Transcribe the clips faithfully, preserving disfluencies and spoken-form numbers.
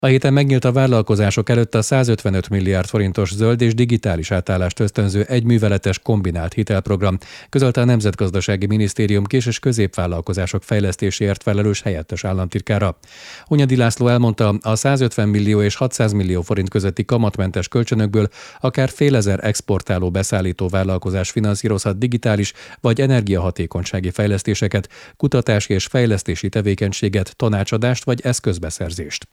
A héten megnyílt a vállalkozások előtt a százötvenöt milliárd forintos zöld és digitális átállást ösztönző egyműveletes kombinált hitelprogram, közölte a Nemzetgazdasági Minisztérium kis- és középvállalkozások fejlesztéséért felelős helyettes államtitkára. Hunyadi László elmondta, a százötven millió és hatszáz millió forint közötti kamatmentes kölcsönökből akár félezer exportáló beszállító vállalkozás finanszírozhat digitális vagy energiahatékonysági fejlesztéseket, kutatási és fejlesztési tevékenységet, tanácsadást vagy eszközbeszerzést.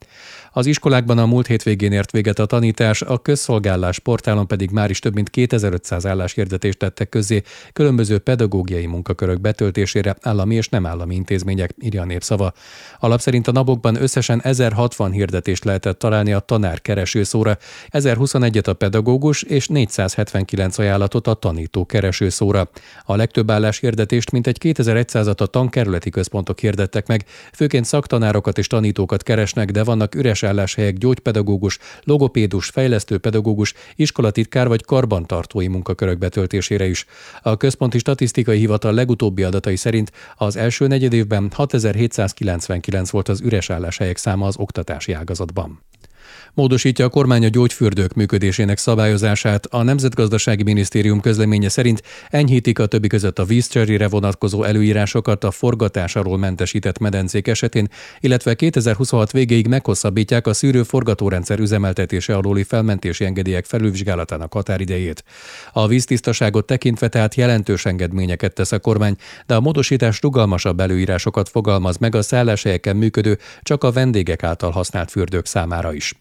Az iskolákban a múlt hétvégén ért véget a tanítás, a közszolgálás portálon pedig már is több mint kétezer-ötszáz álláshirdetést tettek közzé különböző pedagógiai munkakörök betöltésére állami és nem állami intézmények, írja a Népszava. Alap szerint a napokban összesen ezerhatvan hirdetést lehetett találni a tanár keresőszóra, ezerhuszonegyet a pedagógus és négyszázhetvenkilenc ajánlatot a tanító keresőszóra. A legtöbb álláshirdetést mintegy kétezer-százat a tankerületi központok hirdettek meg, főként szaktanárokat és tanítókat keresnek, de vannak üres álláshelyek gyógypedagógus, logopédus, fejlesztőpedagógus, iskolatitkár vagy karbantartói munkakörök betöltésére is. A Központi Statisztikai Hivatal legutóbbi adatai szerint az első negyedévben hatezer-hétszázkilencvenkilenc volt az üres álláshelyek száma az oktatási ágazatban. Módosítja a kormány a gyógyfürdők működésének szabályozását. A Nemzetgazdasági Minisztérium közleménye szerint enyhítik a többi között a vízcserére vonatkozó előírásokat a forgatás alól mentesített medencék esetén, illetve kétezer-huszonhat végéig meghosszabbítják a szűrő-forgatórendszer üzemeltetése alóli felmentési engedélyek felülvizsgálatának határidejét. A víztisztaságot tekintve tehát jelentős engedményeket tesz a kormány, de a módosítás rugalmasabb előírásokat fogalmaz meg a szálláshelyeken működő, csak a vendégek által használt fürdők számára is.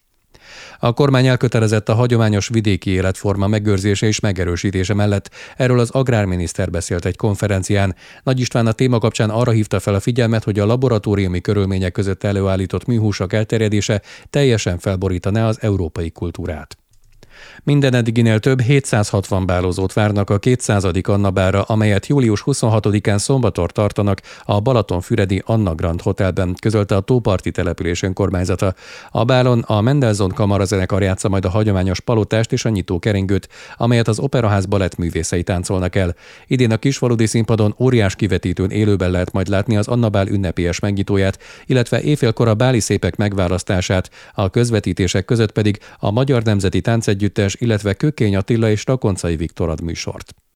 A kormány elkötelezett a hagyományos vidéki életforma megőrzése és megerősítése mellett. Erről az agrárminiszter beszélt egy konferencián. Nagy István a téma kapcsán arra hívta fel a figyelmet, hogy a laboratóriumi körülmények között előállított műhúsak elterjedése teljesen felborítaná az európai kultúrát. Minden eddiginél több hétszázhatvan bálózót várnak a kétszázadik Anna bálra, amelyet július huszonhatodikán szombaton tartanak a Balatonfüredi Anna Grand Hotelben, közölte a tóparti település önkormányzata. A bálon a Mendelssohn kamarazenekar játsza majd a hagyományos palotást és a nyitókeringőt, amelyet az Operaház balettművészei táncolnak el. Idén a Kisfaludy színpadon óriás kivetítőn élőben lehet majd látni az Anna bál ünnepélyes megnyitóját, illetve éjfélkor a báli szépek megválasztását, a közvetítések között pedig a Magyar Nemzeti Táncegyüttes, illetve Kökény Attila és Rakoncai Viktor ad műsort.